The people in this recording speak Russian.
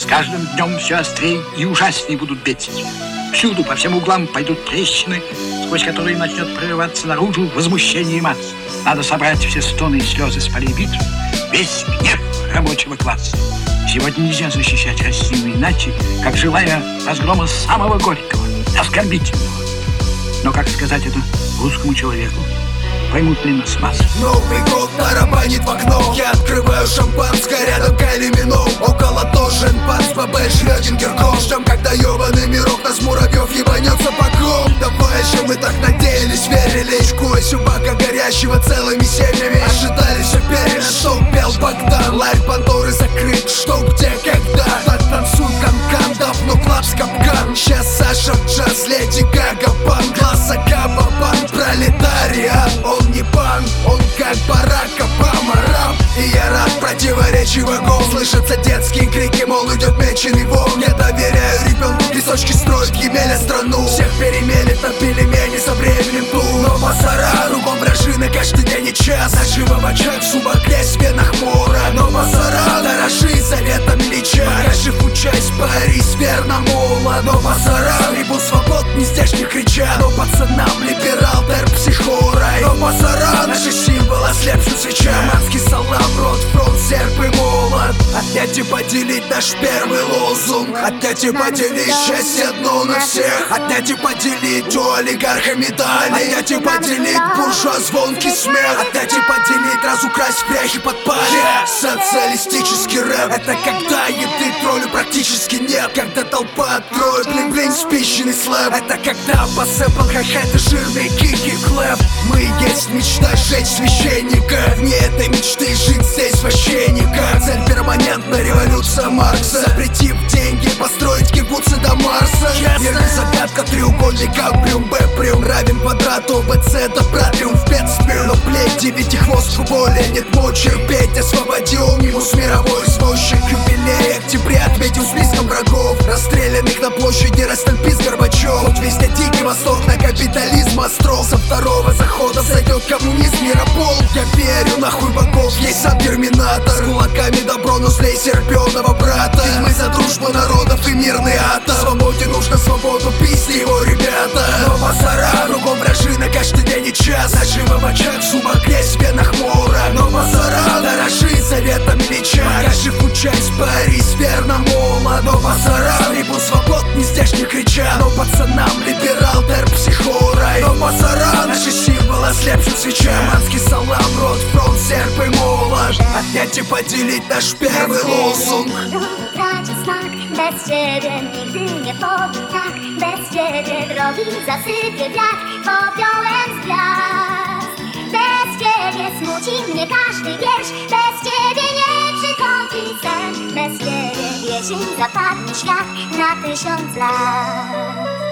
С каждым днем все острее и ужаснее будут бить. Всюду, по всем углам пойдут трещины, сквозь которые начнет прорываться наружу возмущение и масс. Надо собрать все стоны и слезы с полей битв, весь гнев рабочего класса. Сегодня нельзя защищать Россию иначе, как желая разгрома самого горького, оскорбительного. Но как сказать это русскому человеку? Поймут ли нас массы? Новый год тарабанит в окно. Я открываю шампанское, рядом Кайли Миноуг. Около тоже Энпанс, ББ, Шрёдингер, Кош. Ждем, когда ёбаный мирок нас муравьев ебанет сапогом. Давай же мы так надеялись, верили. Шкой собака горящего целыми семьями. Ожидали все перед, что пел Богдан. Ларь Пандоры закрыт, что, где, когда. Так танцуй, канкан, давно клапс капкан. Сейчас Саша джаз, Леди Гага, пан. Глаз Агаба, пан, пролетариат. Он не пан, он как Барак Обама, раб. И я рад противоречивый гол. Слышатся детские крики, мол, идет меченый вон. Я доверяю ребенку, песочки строят Емеля страну. Всех перемелет на пельмени со временем тут. Но Басара, кругом вражины каждый день и час. Наживо в очах, суба грязь, в венах мора. Но Басара, дорожи заветом Ильича. Покажи участь, Парис, верно мола. Но Басара, трибун свобод, не здешних кричат. Но пацанам либерал, терп, психорай. Но Басара, наши символы, ослепшим свеча. Манский салам, рот, фронт, серп и молот. Отнять и поделить наш первый лозунг. Отнять и поделить счастье одно на всех. Отнять и поделить у олигарха медали. Отнять и поделить буржуа звонкий смех. Отнять и поделить, разукрасть пряхи под пари. Социалистический рэп — это когда еды троллю практически нет. Когда толпа тролль, блин-блин, спищенный слэп. Это когда по сэпл хай-хай, жирные кики, клэп. Мы есть мечта жечь священника. Вне этой мечты жить здесь священника. Цель перманентна, революция Маркса. Запретив деньги, построить кибуцы до Марса. Верный загадка, треугольник, априум, бэприум равен квадрату, БЦ это пратриум в бедствию. Но плеть, девятихвост в боли, нет мочи терпеть. Освободил мимус мировой извозчик. Юбилей октября отметил списком врагов, расстрелянных на площади Ростальпис Горбачев. Тут везде дикий восторг на капитализм остров. Со второго захода зайдет коммунизм, миропол. Я верю, нахуй богов, есть сам терминатор. С кулаками добро, но злей серпёного брата. Ведь мы за дружбу народов и мирный атом. Свободе нужно свободу, письте его, ребята. Но Басара, кругом вражина каждый день и час. Наживо в очах, суба грязь, в венах мора. Но Басара, дорожи заветом Ильича. Покажи участь, Парис, верно мола. Но Басара, трибун свобод, не здешних кричат. Но пацанам либерал, терп, психорай. Но Басара, наши символы, ослепшим свеча. Манский салам, рот, фронт, серп и молот. Отнять и поделить наш первый лозунг. Traci smak, bez ciebie nigdy nie powiem tak. Bez ciebie drogi zasypie wiatr popiołem z gwiazd. Bez ciebie smuci mnie każdy wiersz. Bez ciebie nie przychodzi sen. Bez ciebie jesień zapadnie świat na 1000 lat.